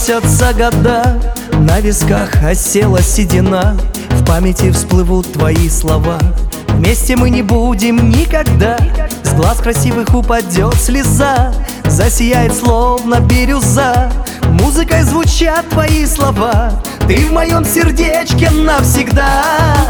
проносятся года, на висках осела седина, в памяти всплывут твои слова. Вместе мы не будем никогда, с глаз красивых упадет слеза, засияет словно бирюза, музыкой звучат твои слова. Ты в моем сердечке навсегда.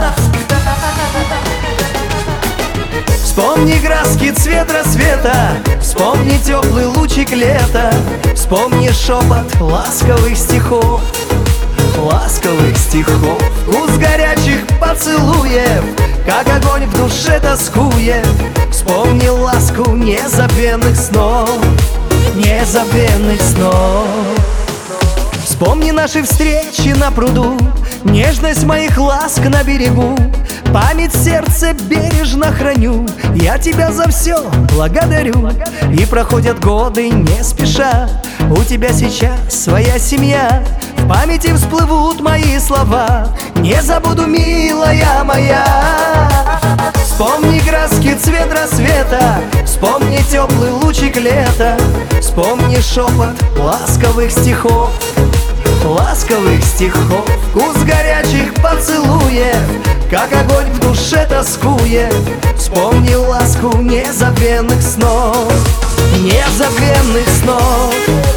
Вспомни краски, цвет рассвета, вспомни теплый лучик лета, вспомни шепот ласковых стихов, ласковых стихов, вкус горячих поцелуев, как огонь в душе тоскует. Вспомни ласку незабвенных снов, незабвенных снов. Вспомни наши встречи на пруду, нежность моих ласк на берегу. Память в сердце бережно храню, я тебя за все благодарю. И проходят годы не спеша, у тебя сейчас своя семья. В памяти всплывут мои слова, не забуду, милая моя. Вспомни краски, цвет рассвета, вспомни теплый лучик лета, вспомни шепот ласковых стихов, ласковых стихов, вкус горячих поцелуев, как огонь в душе тоскует. Вспомни ласку незабвенных снов, незабвенных снов.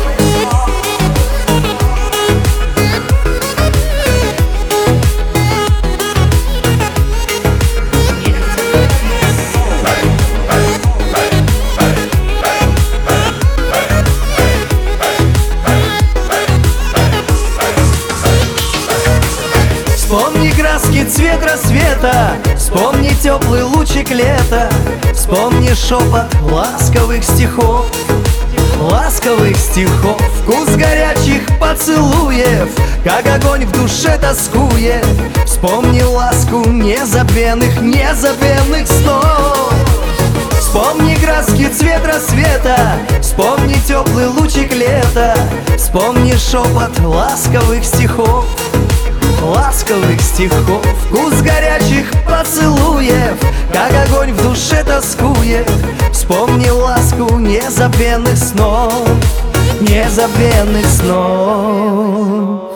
Вспомни краски, цвет рассвета, вспомни теплый лучик лета, вспомни шепот ласковых стихов, ласковых стихов, вкус горячих поцелуев, как огонь в душе тоскует. Вспомни ласку незабвенных, незабвенных снов. Вспомни краски, цвет рассвета, вспомни теплый лучик лета, вспомни шепот ласковых стихов, ласковых стихов, вкус горячих поцелуев, как огонь в душе тоскует. Вспомни ласку незабвенных снов, незабвенных снов.